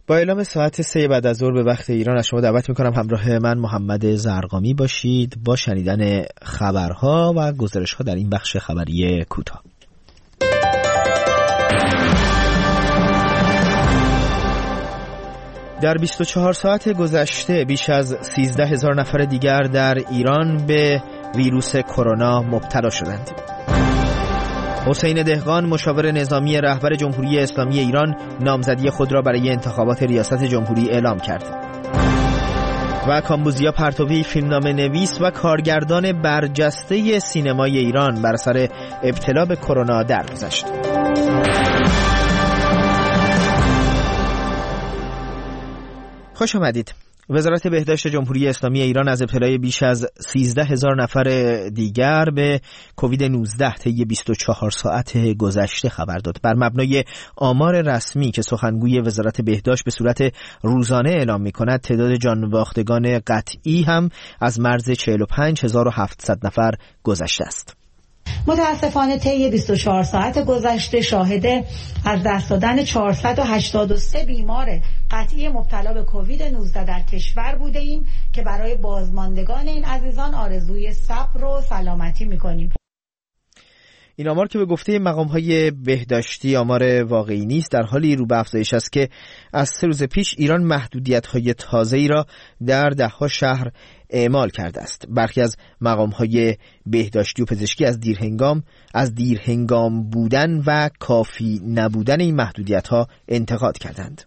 با اعلام ساعت 3 بعد از ظهر به وقت ایران از شما دعوت میکنم همراه من محمد زرقامی باشید با شنیدن خبرها و گزارش‌ها در این بخش خبری کوتاه. در 24 ساعت گذشته بیش از 13,000 نفر دیگر در ایران به ویروس کرونا مبتلا شدند. حسین دهقان مشاور نظامی رهبر جمهوری اسلامی ایران نامزدی خود را برای انتخابات ریاست جمهوری اعلام کرد. و کامبوزیا پرتوی فیلمنامه نویس و کارگردان برجسته سینمای ایران بر اثر ابتلا به کرونا درگذشت. خوش آمدید. وزارت بهداشت جمهوری اسلامی ایران از ابتلای بیش از 13,000 نفر دیگر به کووید 19 طی 24 ساعت گذشته خبر داد. بر مبنای آمار رسمی که سخنگوی وزارت بهداشت به صورت روزانه اعلام می‌کند، تعداد جان‌باختگان قطعی هم از مرز 45,700 نفر گذشته است. متاسفانه طی 24 ساعت گذشته شاهد از دست دادن 483 بیمار قطعی مبتلا به کووید 19 در کشور بوده ایم که برای بازماندگان این عزیزان آرزوی صبر و سلامتی می‌کنیم. این آمار که به گفته مقام‌های بهداشتی آمار واقعی نیست، در حالی رو به افزایش است که از 3 روز پیش ایران محدودیت‌های تازه‌ای را در ده‌ها شهر اعمال کرده است. برخی از مقام‌های بهداشتی و پزشکی از دیرهنگام بودن و کافی نبودن این محدودیت‌ها انتقاد کردند.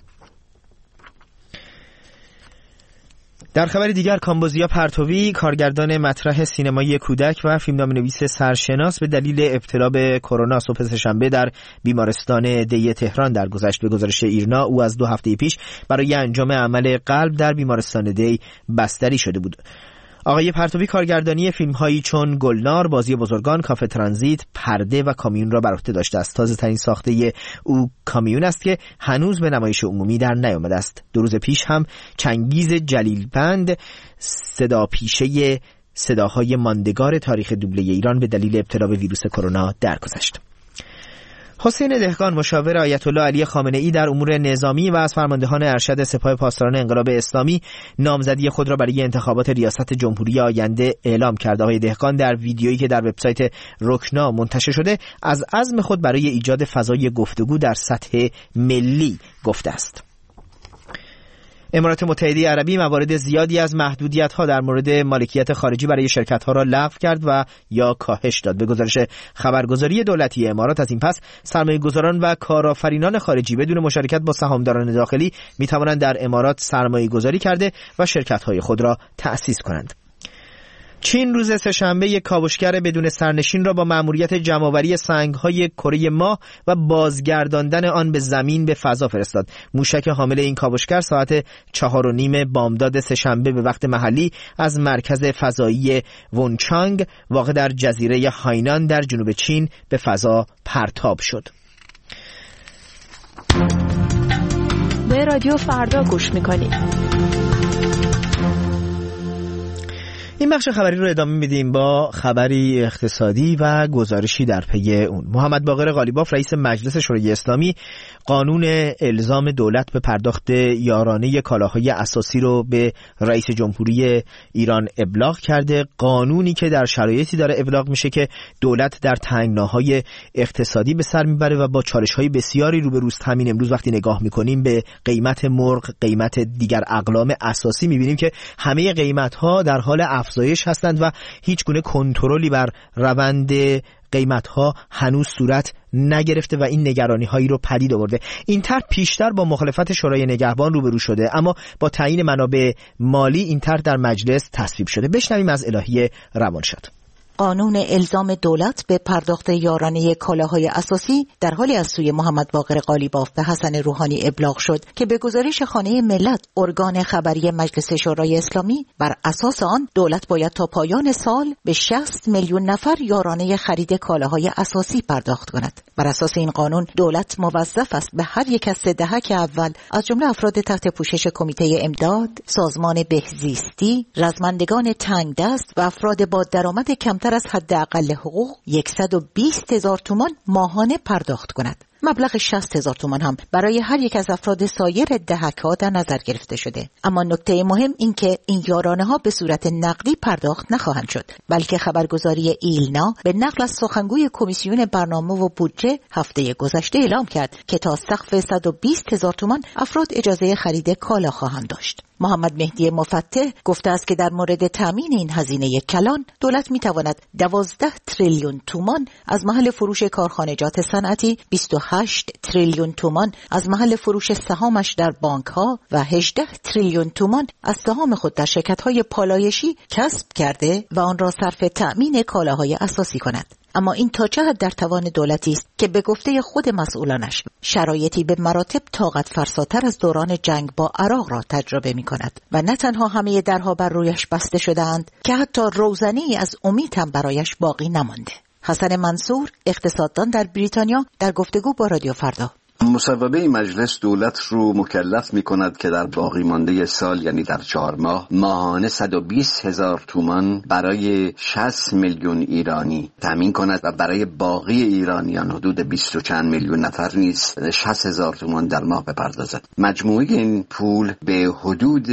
در خبر دیگر، کامبوزیا پرتوی کارگردان مطرح سینمایی کودک و فیلمنامه‌نویس سرشناس به دلیل ابتلا به کرونا صبح سه‌شنبه در بیمارستان دی تهران درگذشت. به گزارش ایرنا او از 2 هفته پیش برای انجام عمل قلب در بیمارستان دی بستری شده بود. آقای پرتوی کارگردانی فیلم‌هایی چون گلنار، بازی بزرگان، کافه ترانزیت، پرده و کامیون را بر عهده داشته است. تازه‌ترین ساخته او کامیون است که هنوز به نمایش عمومی در نیامده است. 2 روز پیش هم چنگیز جلیلبند، صداپیشه صداهای ماندگار تاریخ دوبله ایران، به دلیل ابتلا به ویروس کرونا درگذشت. حسین دهقان مشاور آیت الله علی خامنه‌ای در امور نظامی و از فرماندهان ارشد سپاه پاسداران انقلاب اسلامی نامزدی خود را برای انتخابات ریاست جمهوری آینده اعلام کرد. آقای دهقان در ویدیویی که در وبسایت رکنا منتشر شده از عزم خود برای ایجاد فضای گفتگو در سطح ملی گفته است. امارات متحده عربی موارد زیادی از محدودیت‌ها در مورد مالکیت خارجی برای شرکت‌ها را لغو کرد و یا کاهش داد. به گزارش خبرگزاری دولتی امارات، از این پس سرمایه‌گذاران و کارآفرینان خارجی بدون مشارکت با سهامداران داخلی می‌توانند در امارات سرمایه‌گذاری کرده و شرکت‌های خود را تأسیس کنند. چین روز سه‌شنبه یک کاوشگر بدون سرنشین را با مأموریت جمع‌آوری سنگ‌های کره ماه و بازگرداندن آن به زمین به فضا فرستاد. موشک حامل این کاوشگر ساعت 4:30 بامداد سه‌شنبه به وقت محلی از مرکز فضایی ونچانگ واقع در جزیره هاینان در جنوب چین به فضا پرتاب شد. به رادیو فردا گوش می‌کنید. این بخش خبری رو ادامه میدیم با خبری اقتصادی و گزارشی در پی اون. محمد باقر قالیباف رئیس مجلس شورای اسلامی قانون الزام دولت به پرداخت یارانه کالاهای اساسی رو به رئیس جمهوری ایران ابلاغ کرده. قانونی که در شرایطی داره ابلاغ میشه که دولت در تنگناهای اقتصادی به سر میبره و با چالش‌های بسیاری روبروست. همین امروز وقتی نگاه میکنیم به قیمت مرغ، قیمت دیگر اقلام اساسی، میبینیم که همه قیمت‌ها در حال افزایش هستند و هیچ گونه کنترلی بر روند قیمت‌ها هنوز صورت نگرفته و این نگرانی‌هایی رو پدید آورده. این طرح پیشتر با مخالفت شورای نگهبان روبرو شده، اما با تعیین منابع مالی این طرح در مجلس تصویب شده. بشنویم از الهی روانشاد. قانون الزام دولت به پرداخت یارانه کالاهای اساسی در حالی از سوی محمد باقر قالیباف به حسن روحانی ابلاغ شد که به گزارش خانه ملت، ارگان خبری مجلس شورای اسلامی، بر اساس آن دولت باید تا پایان سال به 60 میلیون نفر یارانه خرید کالاهای اساسی پرداخت کند. بر اساس این قانون دولت موظف است به هر یک از 3 دهک اول از جمله افراد تحت پوشش کمیته امداد، سازمان بهزیستی، رزمندگان تنگ دست و افراد با درآمد کمتر از حداقل حقوق 120,000 تومان ماهانه پرداخت کند. مبلغ 60,000 تومان هم برای هر یک از افراد سایر دهک‌ها در نظر گرفته شده. اما نکته مهم این که این یارانه‌ها به صورت نقدی پرداخت نخواهند شد، بلکه خبرگزاری ایلنا به نقل از سخنگوی کمیسیون برنامه و بودجه هفته گذشته اعلام کرد که تا سقف 120,000 تومان افراد اجازه خرید کالا خواهند داشت. محمد مهدی مفتح گفته است که در مورد تامین این هزینه کلان دولت می‌تواند 12 تریلیون تومان از محل فروش کارخانجات صنعتی، 28 تریلیون تومان از محل فروش سهامش در بانک‌ها و 18 تریلیون تومان از سهام خود در شرکت‌های پالایشی کسب کرده و آن را صرف تأمین کالاهای اساسی کند. اما این تا چه حد در توان دولتی است که به گفته خود مسئولانش شرایطی به مراتب طاقت فرساتر از دوران جنگ با عراق را تجربه می کند و نه تنها همه درها بر رویش بسته شده‌اند که حتی روزنی از امید هم برایش باقی نمانده. حسن منصور، اقتصاددان در بریتانیا، در گفتگو با رادیو فردا: مصوبه مجلس دولت رو مکلف می کند که در باقی مانده سال، یعنی در 4 ماه، ماهانه 120,000 تومان برای 60 میلیون ایرانی تامین کند و برای باقی ایرانیان حدود 20 و چند میلیون نفر نیز 60,000 تومان در ماه بپردازد. مجموعه این پول به حدود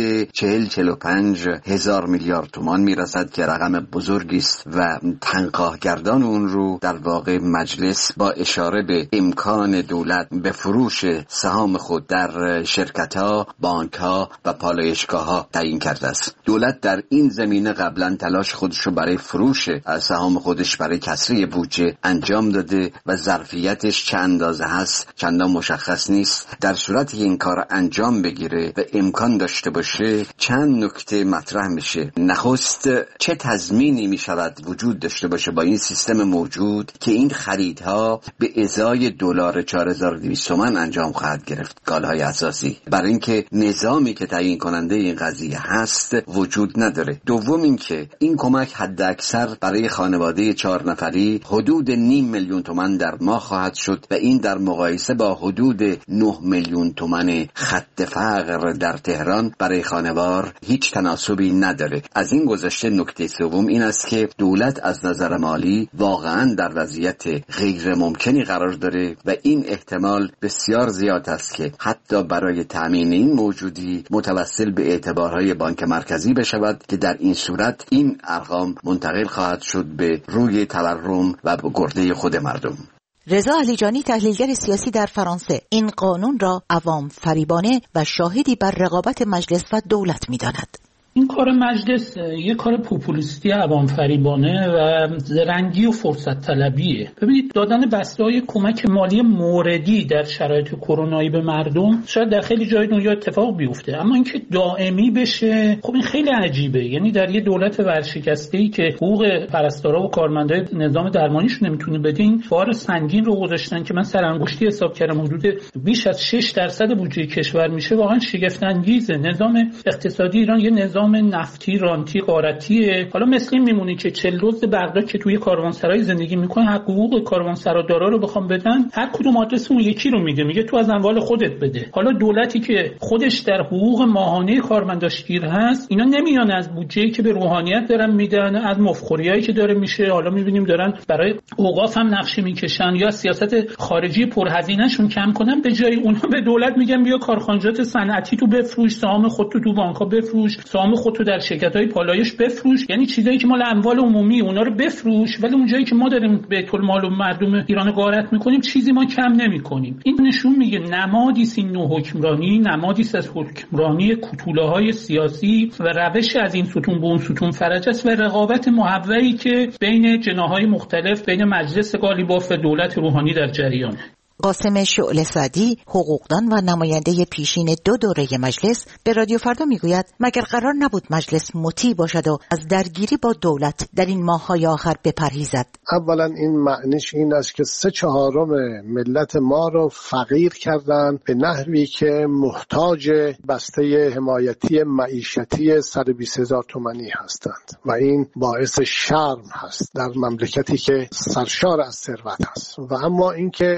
40-45 هزار میلیارد تومان می رسد که رقم بزرگی است و تنقاهگردان اون رو در واقع مجلس با اشاره به امکان دولت به فروش سهام خود در شرکت‌ها، بانک‌ها و پالایشگاه‌ها تعیین کرده است. دولت در این زمینه قبلا تلاش خودش رو برای فروش سهام خودش برای کسری بودجه انجام داده و ظرفیتش چه اندازه هست چندان مشخص نیست. در صورتی که این کار انجام بگیره و امکان داشته باشه، چند نکته مطرح میشه. نخست، چه تضمینی میشود وجود داشته باشه با این سیستم موجود که این خریدها به ازای دلار 4200 تومان انجام خواهد گرفت، کالاهای اساسی، برای اینکه نظامی که تعیین کننده این قضیه هست وجود نداره. دوم اینکه این کمک حد اکثر برای خانواده 4 نفری حدود 0.5 میلیون تومان در ماه خواهد شد و این در مقایسه با حدود 9 میلیون تومان خط فقر در تهران برای خانوار هیچ تناسبی نداره. از این گذشته نکته سوم این است که دولت از نظر مالی واقعا در وضعیت غیر ممکنی قرار داره و این احتمال بسیار زیاد است که حتی برای تامین این موجودی متوسل به اعتبارهای بانک مرکزی بشود که در این صورت این ارقام منتقل خواهد شد به روی تورم و به گرده خود مردم. رضا علیجانی، تحلیلگر سیاسی در فرانسه، این قانون را عوام فریبانه و شاهدی بر رقابت مجلس و دولت می‌داند. این کار مجلس یه کار پوپولیستی عوام فریبانه و زرنگی و فرصت طلبیه. ببینید، دادن بسته‌های کمک مالی موردی در شرایط کرونایی به مردم شاید در خیلی جای دنیا اتفاق بیفته، اما اینکه دائمی بشه، خب این خیلی عجیبه. یعنی در یه دولت ورشکسته‌ای که حقوق پرستارا و کارمندای نظام درمانیش نمیتونه بده، این بار سنگین رو گذاشتن که من سرانگشتی حساب کردم حدود بیش از 6% بودجه کشور میشه. واقعا شگفت انگیزه. نظام اقتصادی ایران یه نظام نفتی، رانتی، غارتیه. حالا مثل این میمونه که 40 دزد بغداد که توی کاروانسرای زندگی میکنه، حقوق کاروانسرادارا رو بخوام بدن، هر کدوم آدرس اون یکی رو میگه تو از اموال خودت بده. حالا دولتی که خودش در حقوق ماهانه کارمنداش گیر هست، اینا نمیان از بودجه‌ای که به روحانیت دارن میدن، از مفخوریایی که داره میشه. حالا میبینیم دارن برای اوقاف هم نقشه میکشن یا سیاست خارجی پرهزینه‌شون کم کنن، به جای اونها به دولت میگن بیا کارخانجات صنعتی تو بفروش، سهام خودت تو بانک‌ها بفروش، سهام خودتو در شرکت‌های پالایش بفروش. یعنی چیزایی که مال اموال عمومی اونا رو بفروش، ولی اونجایی که ما داریم بیت المال و مردم ایران غارت می‌کنیم چیزی ما کم نمی‌کنیم. این نشون میگه نمادی است این نوع حکمرانی، نمادی است از حکمرانی کوتوله‌های سیاسی و روش از این ستون به اون ستون فرج است و رقابت محوری که بین جناح‌های مختلف، بین مجلس قالیباف و دولت روحانی در جریانه. قاسم شعله سعدی، حقوقدان و نماینده پیشین 2 دوره مجلس، به رادیو فردا میگوید مگر قرار نبود مجلس مطیع باشد و از درگیری با دولت در این ماه‌های آخر بپرهیزد؟ اولا این معنیش این است که 3/4 ملت ما رو فقیر کردن به نحوی که محتاج بسته حمایتی معیشتی 120,000 تومانی هستند و این باعث شرم هست در مملکتی که سرشار از ثروت است. و اما اینکه چرا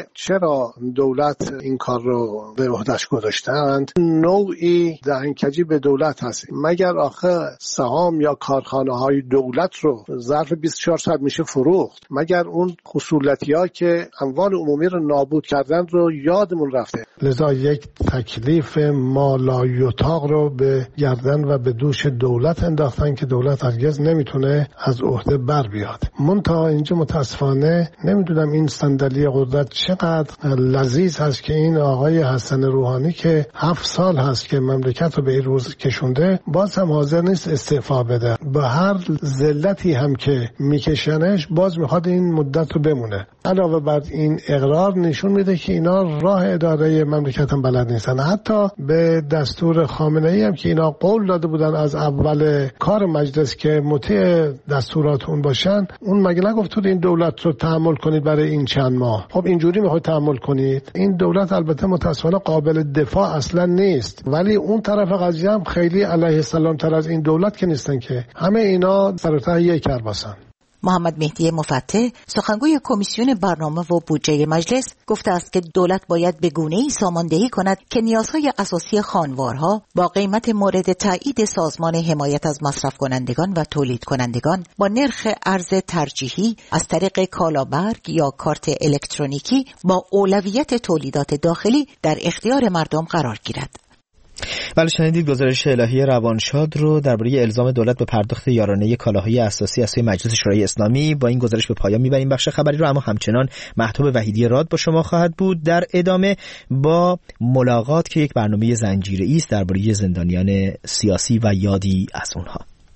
چرا دولت این کار رو به عهده‌اش گذاشتند؟ نوعی دهنکجی به دولت هست. مگر آخه سهام یا کارخانه‌های دولت رو ظرف 24 ساعت میشه فروخت؟ مگر اون خصولتی‌ها که اموال عمومی رو نابود کردن رو یادمون رفته؟ لذا یک تکلیف مالایطاق رو به گردن و به دوش دولت انداختن که دولت هرگز نمیتونه از عهده بر بیاد. منتها اینجا متاسفانه نمیدونم این صندلی قدرت چقدر لذیذ هست که این آقای حسن روحانی که 7 سال هست که مملکت رو به این روز کشونده باز هم حاضر نیست استعفا بده. به هر ذلتی هم که میکشنش باز میخواد این مدت رو بمونه. علاوه بر این اقرار نشون میده که اینا راه اداره مملکت هم بلد نیستن. حتی به دستور خامنه‌ای هم که اینا قول داده بودن از اول کار مجلس که مطیع دستورات اون باشن، اون مگه نگفتود این دولت رو تحمل کنید برای این چند ماه؟ خب اینجوری میخواید تحمل کنید؟ این دولت البته متاسفانه قابل دفاع اصلا نیست، ولی اون طرف قضیه هم خیلی علیه السلام تر از این دولت که نیستن که همه اینا فراتر یک کرباسن. محمد مهدی مفتح سخنگوی کمیسیون برنامه و بودجه مجلس گفته است که دولت باید به گونه‌ای ساماندهی کند که نیازهای اساسی خانوارها با قیمت مورد تایید سازمان حمایت از مصرف کنندگان و تولید کنندگان با نرخ ارز ترجیحی از طریق کالابرگ یا کارت الکترونیکی با اولویت تولیدات داخلی در اختیار مردم قرار گیرد. بله، شنیدید گزارش الهی روانشاد رو درباره الزام دولت به پرداخت یارانه کالاهای اساسی از سوی مجلس شورای اسلامی. با این گزارش به پایان میبریم بخش خبری رو، اما همچنان مهتاب وحیدی راد با شما خواهد بود در ادامه با ملاقات که یک برنامه زنجیره‌ای است درباره زندانیان سیاسی و یادی از اونها.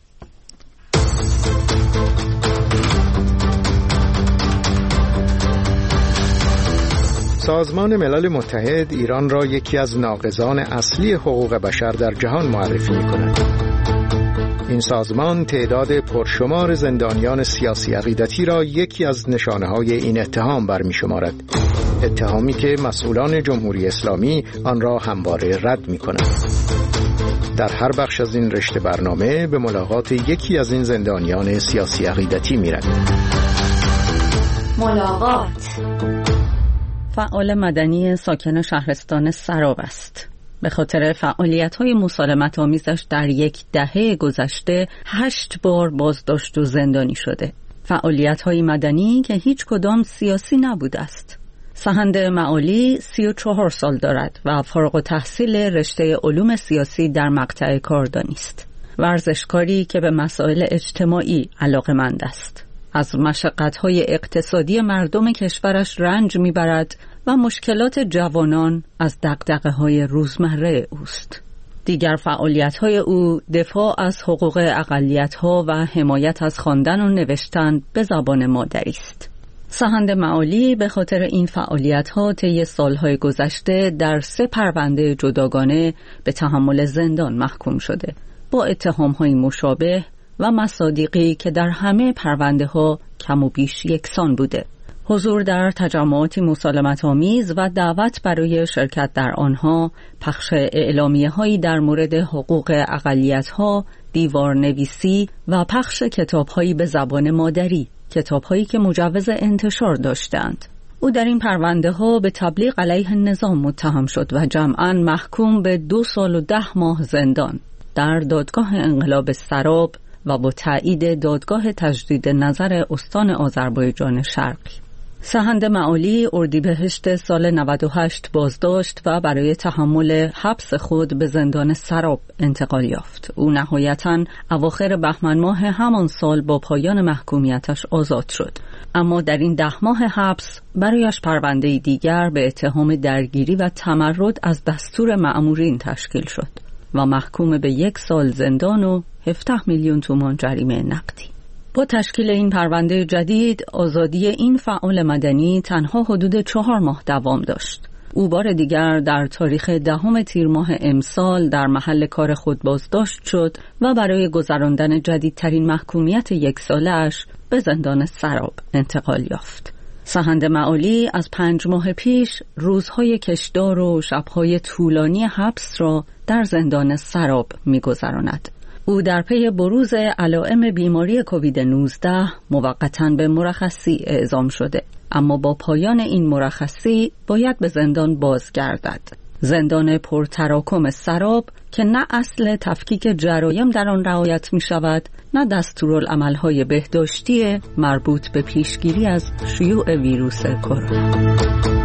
سازمان ملل متحد ایران را یکی از ناقضان اصلی حقوق بشر در جهان معرفی می‌کند. این سازمان تعداد پرشمار زندانیان سیاسی عقیدتی را یکی از نشانه‌های این اتهام برمی‌شمارد. اتهامی که مسئولان جمهوری اسلامی آن را همواره رد می‌کنند. در هر بخش از این رشته برنامه به ملاقات یکی از این زندانیان سیاسی عقیدتی می‌رویم. ملاقات فعال مدنی ساکن شهرستان سراب است. به خاطر فعالیت‌های مسالمت‌آمیزش در یک دهه گذشته 8 بار بازداشت و زندانی شده. فعالیت‌های مدنی که هیچ کدام سیاسی نبوده است. سهند معالی 34 سال دارد و فارغ التحصیل رشته علوم سیاسی در مقطع کاردانی است. ورزشکاری که به مسائل اجتماعی علاقه‌مند است. از مشقت‌های اقتصادی مردم کشورش رنج می‌برد و مشکلات جوانان از دغدغه‌های روزمره اوست. دیگر فعالیت‌های او دفاع از حقوق اقلیت‌ها و حمایت از خواندن و نوشتن به زبان مادری است. سهند معالی به خاطر این فعالیت‌ها طی سال‌های گذشته در 3 پرونده جداگانه به تحمل زندان محکوم شده، با اتهام‌های مشابه و مصادیقی که در همه پرونده‌ها کم و بیش یکسان بوده. حضور در تجمعاتی مسالمت‌آمیز و دعوت برای شرکت در آنها، پخش اعلامیه‌هایی در مورد حقوق اقلیت‌ها، دیوارنویسی و پخش کتاب‌هایی به زبان مادری، کتاب‌هایی که مجوز انتشار داشتند. او در این پرونده‌ها به تبلیغ علیه نظام متهم شد و جمعاً محکوم به 2 سال و 10 ماه زندان در دادگاه انقلاب سراب و با تایید دادگاه تجدید نظر استان آذربایجان شرقی. سهند معالی اردیبهشت سال 98 بازداشت و برای تحمل حبس خود به زندان سراب انتقال یافت. او نهایتاً اواخر بهمن ماه همان سال با پایان محکومیتش آزاد شد. اما در این 10 ماه حبس برایش پرونده دیگر به اتهام درگیری و تمرد از دستور مأمورین تشکیل شد و محکوم به 1 سال زندان و 17 میلیون تومان جریمه نقدی. با تشکیل این پرونده جدید، آزادی این فعال مدنی تنها حدود 4 ماه دوام داشت. او بار دیگر در تاریخ 10 تیر ماه امسال در محل کار خود بازداشت شد و برای گذراندن جدیدترین محکومیت 1 ساله‌اش به زندان سراب انتقال یافت. سهند معالی از 5 ماه پیش روزهای کشدار و شبهای طولانی حبس را در زندان سراب می‌گذراند. او در پی بروز علائم بیماری کووید 19 موقتاً به مرخصی اعزام شده. اما با پایان این مرخصی باید به زندان بازگردد. زندان پرتراکم سراب که نه اصل تفکیک جرایم در آن رعایت می شود، نه دستورالعمل‌های بهداشتی مربوط به پیشگیری از شیوع ویروس کرونا.